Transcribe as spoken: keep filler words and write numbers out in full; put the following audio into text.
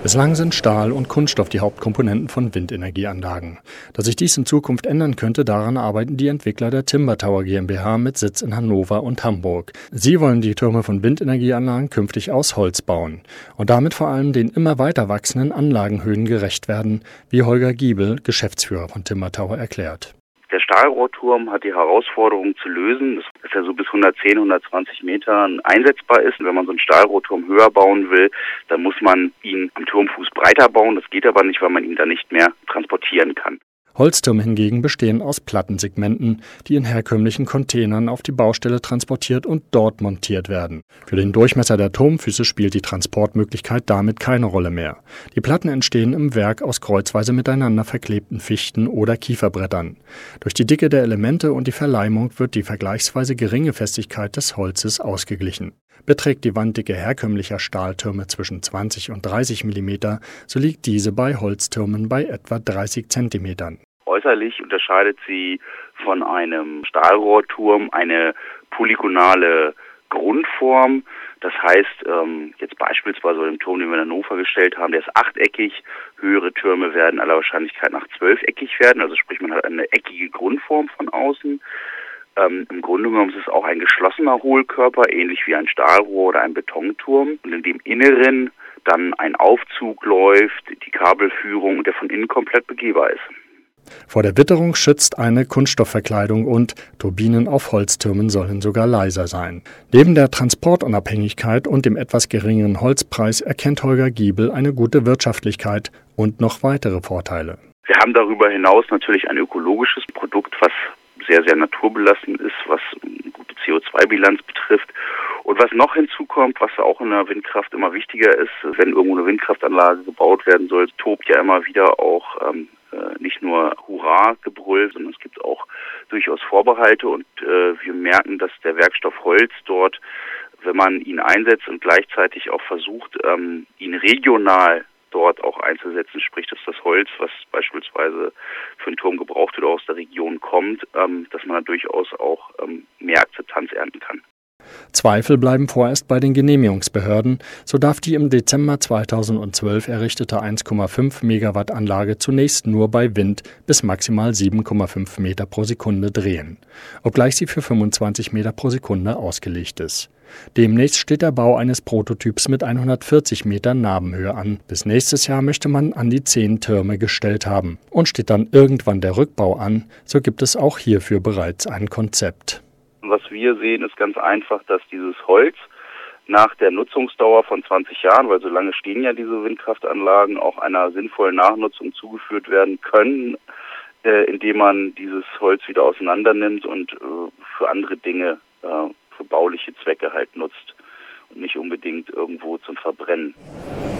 Bislang sind Stahl und Kunststoff die Hauptkomponenten von Windenergieanlagen. Dass sich dies in Zukunft ändern könnte, daran arbeiten die Entwickler der Timber Tower GmbH mit Sitz in Hannover und Hamburg. Sie wollen die Türme von Windenergieanlagen künftig aus Holz bauen und damit vor allem den immer weiter wachsenden Anlagenhöhen gerecht werden, wie Holger Giebel, Geschäftsführer von Timber Tower, erklärt. Der Stahlrohrturm hat die Herausforderung zu lösen, dass er so bis hundertzehn, hundertzwanzig Metern einsetzbar ist. Und wenn man so einen Stahlrohrturm höher bauen will, dann muss man ihn am Turmfuß breiter bauen. Das geht aber nicht, weil man ihn dann nicht mehr transportieren kann. Holztürme hingegen bestehen aus Plattensegmenten, die in herkömmlichen Containern auf die Baustelle transportiert und dort montiert werden. Für den Durchmesser der Turmfüße spielt die Transportmöglichkeit damit keine Rolle mehr. Die Platten entstehen im Werk aus kreuzweise miteinander verklebten Fichten- oder Kieferbrettern. Durch die Dicke der Elemente und die Verleimung wird die vergleichsweise geringe Festigkeit des Holzes ausgeglichen. Beträgt die Wanddicke herkömmlicher Stahltürme zwischen zwanzig und dreißig Millimeter, so liegt diese bei Holztürmen bei etwa dreißig Zentimetern. Äußerlich unterscheidet sie von einem Stahlrohrturm eine polygonale Grundform. Das heißt, ähm, jetzt beispielsweise bei dem Turm, den wir in Hannover gestellt haben, der ist achteckig. Höhere Türme werden aller Wahrscheinlichkeit nach zwölfeckig werden. Also sprich, man hat eine eckige Grundform von außen. Ähm, Im Grunde genommen ist es auch ein geschlossener Hohlkörper, ähnlich wie ein Stahlrohr oder ein Betonturm. Und in dem Inneren dann ein Aufzug läuft, die Kabelführung und der von innen komplett begehbar ist. Vor der Witterung schützt eine Kunststoffverkleidung und Turbinen auf Holztürmen sollen sogar leiser sein. Neben der Transportunabhängigkeit und dem etwas geringeren Holzpreis erkennt Holger Giebel eine gute Wirtschaftlichkeit und noch weitere Vorteile. Wir haben darüber hinaus natürlich ein ökologisches Produkt, was sehr, sehr naturbelassen ist, was eine gute C O zwei Bilanz betrifft. Und was noch hinzukommt, was auch in der Windkraft immer wichtiger ist, wenn irgendwo eine Windkraftanlage gebaut werden soll, tobt ja immer wieder auch ähm, nicht nur Hurra-Gebrüll, sondern es gibt auch durchaus Vorbehalte und äh, wir merken, dass der Werkstoff Holz dort, wenn man ihn einsetzt und gleichzeitig auch versucht, ähm, ihn regional dort auch einzusetzen, sprich, dass das Holz, was beispielsweise für einen Turm gebraucht wird, aus der Region kommt, ähm, dass man da durchaus auch ähm, mehr Akzeptanz ernten kann. Zweifel bleiben vorerst bei den Genehmigungsbehörden, so darf die im Dezember zweitausendzwölf errichtete eins Komma fünf Megawatt Anlage zunächst nur bei Wind bis maximal sieben Komma fünf Meter pro Sekunde drehen, obgleich sie für fünfundzwanzig Meter pro Sekunde ausgelegt ist. Demnächst steht der Bau eines Prototyps mit hundertvierzig Meter Nabenhöhe an. Bis nächstes Jahr möchte man an die zehn Türme gestellt haben. Und steht dann irgendwann der Rückbau an, so gibt es auch hierfür bereits ein Konzept. Was wir sehen, ist ganz einfach, dass dieses Holz nach der Nutzungsdauer von zwanzig Jahren, weil so lange stehen ja diese Windkraftanlagen, auch einer sinnvollen Nachnutzung zugeführt werden können, äh, indem man dieses Holz wieder auseinander nimmt und äh, für andere Dinge, äh, für bauliche Zwecke halt nutzt und nicht unbedingt irgendwo zum Verbrennen.